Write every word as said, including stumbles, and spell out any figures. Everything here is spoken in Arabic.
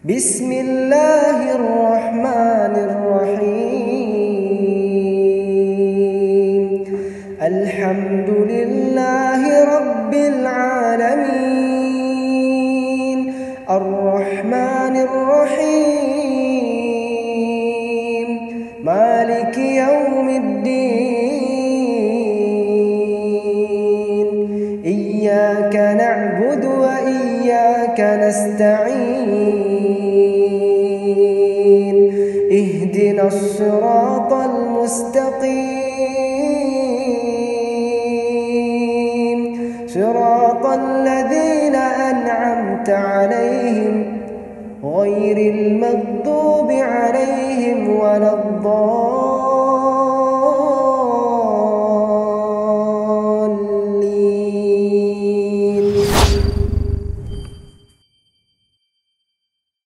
بسم الله الرحمن الرحيم الحمد لله رب العالمين الرحمن الرحيم مالك يوم الدين إياك نعبد وإياك نستعين اهدنا الصراط المستقيم صراط الذين أنعمت عليهم غير المغضوب عليهم ولا